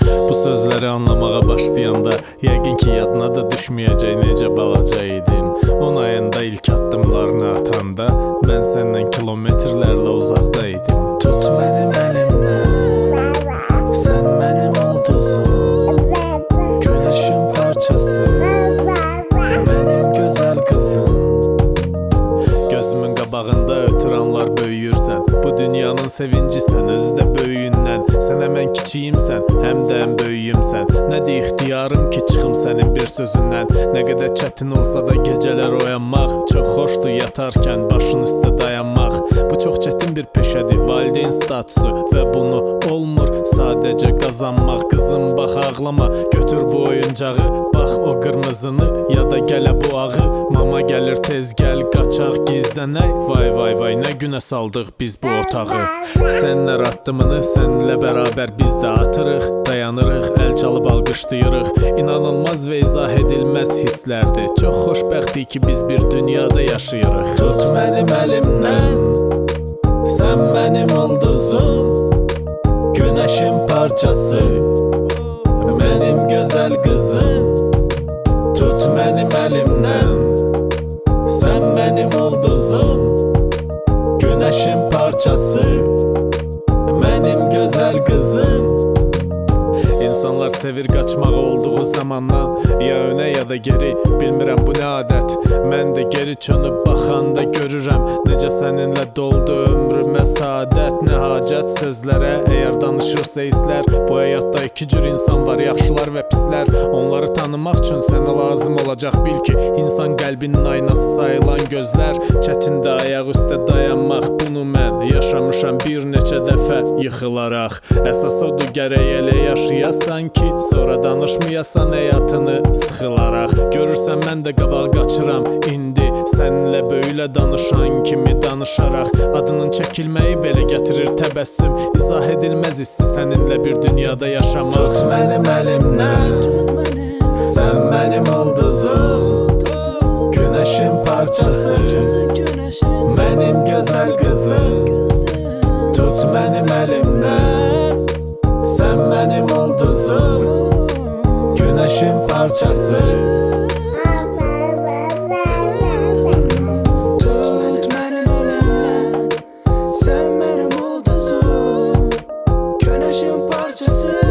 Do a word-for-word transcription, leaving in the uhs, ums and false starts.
Bu sözləri anlamağa başlayanda yəqin ki yadına da düşməyəcək necə balaca idin. On ayında ilk addımlarını atanda mən səndən kilometrlərlə uzaqda idim. Tut mənim əlimdən, sən mənim ulduzum, günəşin parçası, mənim gözəl qızım. Gözümün qabağında ötüranlar böyüyürsən, bu dünyanın sevincisən, özü də böyüyündən. Sən həmən kiçiyimsən, həm də ən böyüyümsən. Nədir ixtiyarım ki çıxım sənin bir sözündən. Nə qədər çətin olsa da gecələr oyanmaq, çox xoşdur yatarkən başın üstə dayanmaq. Bu çox çətin bir peşədir, valideyn statusu və bunu olmur sadəcə qazanmaq. Qızım bax ağlama, götür bu oyuncağı, bax o qırmızını ya da gələ bu ağı. Mama gəlir tez gəl, qaçaq gizlənək. Vay vay vay nə günə saldıq biz bu otağı. Sənlər addımını sənlə bərabər biz də atırıq, dayanırıq, əl çalıb alqışlayırıq. İnanılmaz və izah edilməz hisslərdir. Çox xoşbəxtik ki biz bir dünyada yaşayırıq. Tut mənim əlimdən, sən mənim ulduzum, günəşin parçası, mənim gözəl qızım. Tut mənim əlimdən, sən mənim ulduzum, günəşin parçası, mənim gözəl qızım. İnsanlar sevir qaçmağı olduğu zamandan, ya önə ya da geri, bilmirəm bu nə adət. Mən də geri çönüb baxanda görürəm necə səninlə doldu ömrümə saadət. Nə hacət sözlərə, əgər danışırsa hisslər. Bu həyatda iki cür insan var, yaxşılar və pislər. Onları tanımaq üçün sənə lazım olacaq bil ki, insan qəlbinin aynası sayılan gözlər. Çətindir ayaq üstə dayanmaq, bunu mən yaşamışam bir neçə dəfə yıxılaraq. Əsas odur gərək elə yaşayasan ki, sonra danışmayasan həyatını sıxılaraq. Görürsən mən də qabaq qaçıram indi, səninlə böylə danışan kimi danışaraq. Adının çəkilməyi belə gətirir təbəssüm, izah edilməz isti səninlə bir dünyada yaşamaq. Tut mənim əlimdən, sən mənim ulduzum, günəşin parçası, mənim gözəl qızım. Tut mənim əlimdən, sən mənim ulduzum, günəşin parçası. Tut mənim əlimdən, sən mənim ulduzum, günəşin parçası.